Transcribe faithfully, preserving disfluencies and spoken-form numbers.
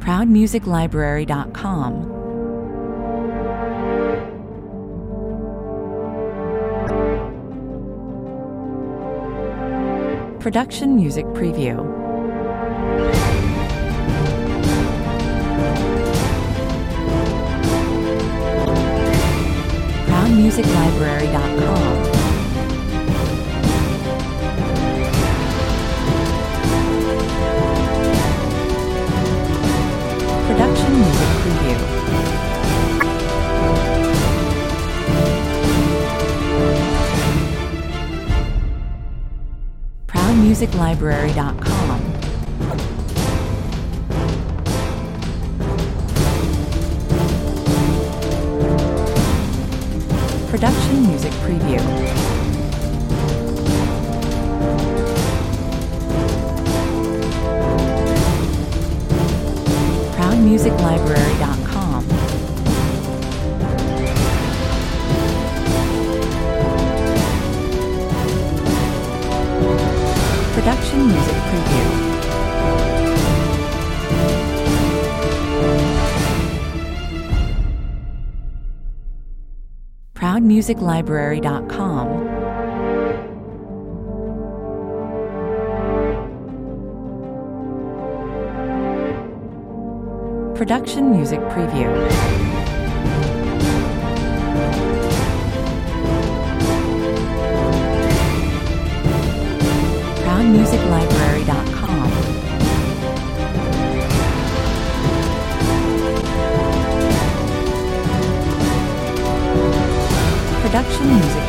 proud music library dot com. Production Music Preview. proud music library dot com. Production Music Preview. proud music library dot com. Production Music Preview. proud music library dot com. Production Music Preview. proud music library dot com. Production Music Preview. proud music library dot com. Production Music